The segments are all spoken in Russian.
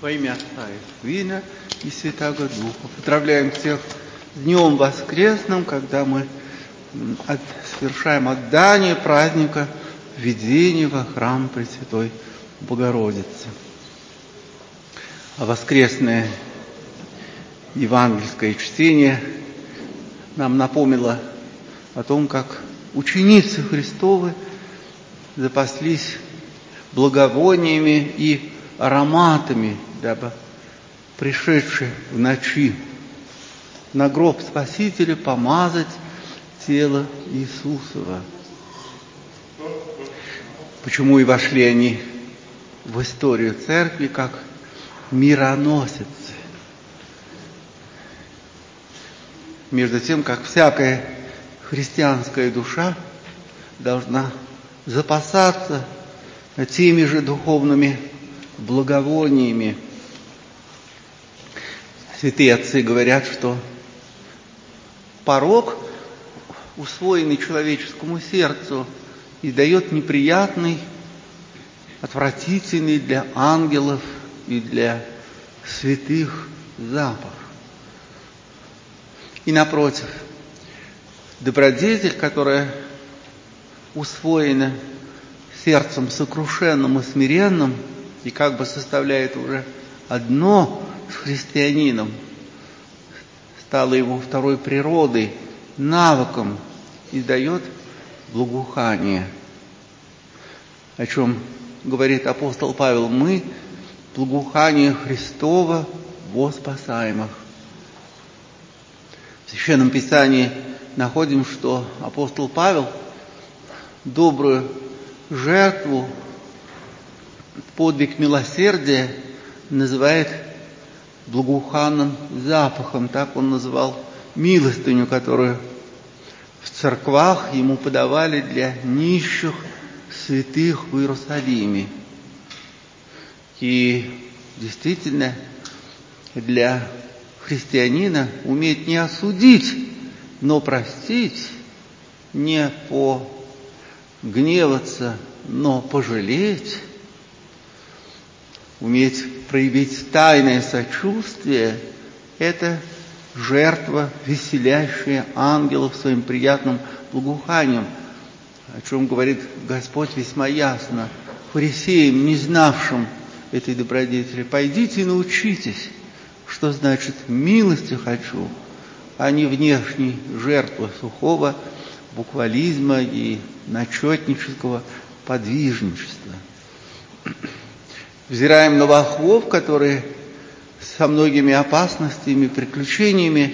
Во имя Отца и Сына и Святаго Духа. Поздравляем всех с Днем Воскресным, когда мы совершаем отдание праздника введения во храм Пресвятой Богородицы. А воскресное евангельское чтение нам напомнило о том, как ученицы Христовы запаслись благовониями и ароматами, дабы пришедшие в ночи на гроб Спасителя помазать тело Иисусова. Почему и вошли они в историю церкви как мироносицы. Между тем, как всякая христианская душа должна запасаться теми же духовными благовониями. Святые отцы говорят, что порок, усвоенный человеческому сердцу, издает неприятный, отвратительный для ангелов и для святых запах. И напротив, добродетель, которая усвоена сердцем сокрушенным и смиренным, и как бы составляет уже одно с христианином, стала его второй природой, навыком, и дает благоухание. О чем говорит апостол Павел: мы благоухание Христова во спасаемых. В Священном Писании находим, что апостол Павел добрую жертву, подвиг милосердия называет благоуханным запахом. Так он называл милостыню, которую в церквах ему подавали для нищих святых в Иерусалиме. И действительно, для христианина уметь не осудить, но простить, не погневаться, но пожалеть, уметь проявить тайное сочувствие — это жертва, веселящая ангелов своим приятным благоуханием, о чем говорит Господь весьма ясно фарисеям, не знавшим этой добродетели: пойдите и научитесь, что значит милости хочу, а не внешней жертвы сухого буквализма и начетнического подвижничества. Взираем на волхвов, которые со многими опасностями, приключениями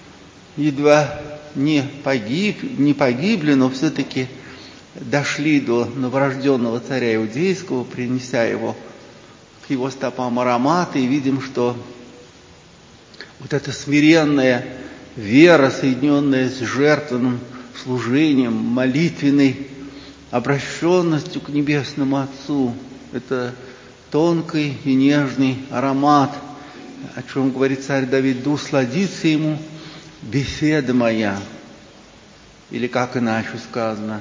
едва не погибли, но все-таки дошли до новорожденного царя Иудейского, принеся его к его стопам ароматы, и видим, что вот эта смиренная вера, соединенная с жертвенным служением, молитвенной обращенностью к Небесному Отцу, это тонкий и нежный аромат, о чем говорит царь Давид: да усладится ему беседа моя. Или как иначе сказано: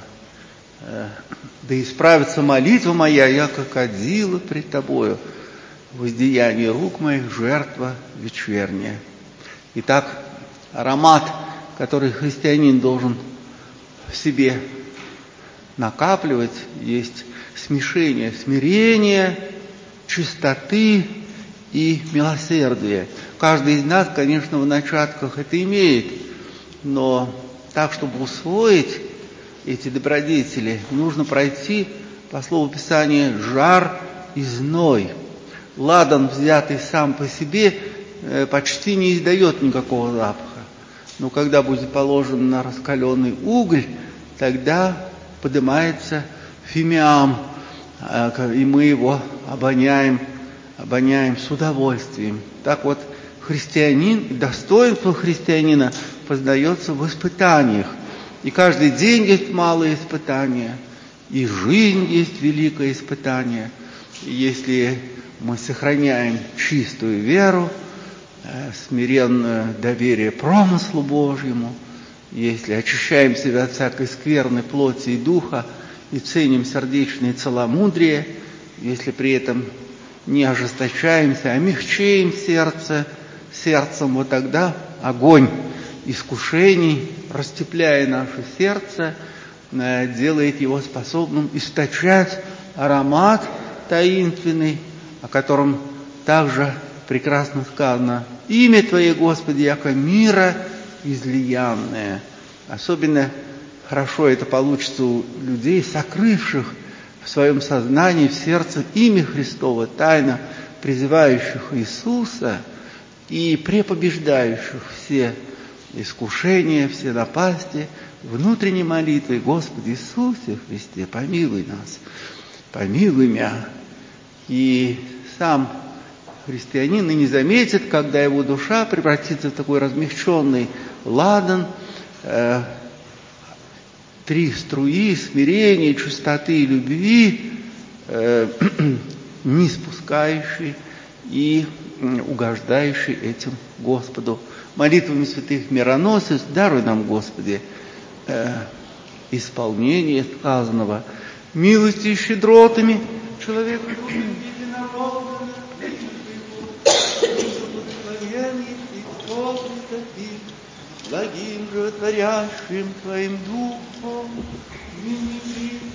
да исправится молитва моя, я как одила пред тобою, воздеяние рук моих жертва вечерняя. Итак, аромат, который христианин должен в себе накапливать, есть смешение смирения, чистоты и милосердия. Каждый из нас, конечно, в начатках это имеет, но так, чтобы усвоить эти добродетели, нужно пройти, по слову Писания, жар и зной. Ладан, взятый сам по себе, почти не издает никакого запаха. Но когда будет положен на раскаленный уголь, тогда поднимается фимиам, и мы его обоняем с удовольствием. Так вот, христианин, достоинство христианина познается в испытаниях. И каждый день есть малое испытание, и жизнь есть великое испытание. И если мы сохраняем чистую веру, смиренное доверие промыслу Божьему, если очищаем себя от всякой скверной плоти и духа и ценим сердечное целомудрие, если при этом не ожесточаемся, а мягчеем сердцем, вот тогда огонь искушений, растепляя наше сердце, делает его способным источать аромат таинственный, о котором также прекрасно сказано: «Имя Твое, Господи, яко мира излиянное». Особенно хорошо это получится у людей, сокрывших в своем сознании, в сердце имя Христово, тайно призывающих Иисуса и препобеждающих все искушения, все напасти внутренней молитвой: «Господи Иисусе Христе, помилуй нас, помилуй меня». И сам христианин и не заметит, когда его душа превратится в такой размягченный ладан, три струи смирения, чистоты и любви, не спускающий и угождающий этим Господу. Молитвами святых мироносец даруй нам, Господи, исполнение сказанного. Милостью и щедротами человека любим единородным, благословенный и Святым, благим животворящим Твоим Духом, ныне